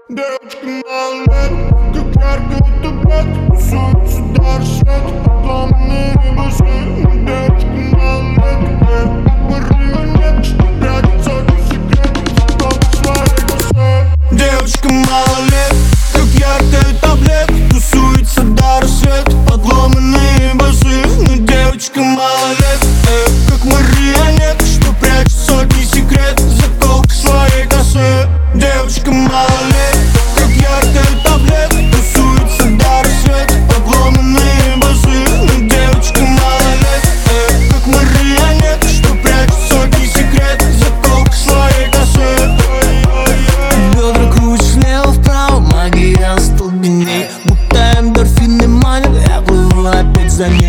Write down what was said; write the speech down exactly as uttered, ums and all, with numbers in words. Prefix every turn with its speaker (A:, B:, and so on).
A: Девочка малолетка, как яркий таблет, тусуется до рассвета, подломанные басы. Девочка малолетка, как марионетка, что прячет сотни секретов в толпе своей косы.
B: Девочка малолетка, как яркая таблетка, тусуется до рассвета, подломанные басы. Но девочка малолетка, как марионетка, что прячет сотни секретов в заколках своей косы. Девочка малолетка, как яркая таблетка, тусуется до рассвета, подломанные басы. Но девочка малолетка, как марионетка, что прячет сотни секретов в заколках своей косы. Бедра крутишь влево-вправо, магия остолбеней, будто эндорфины манят, я плыву опять за ней.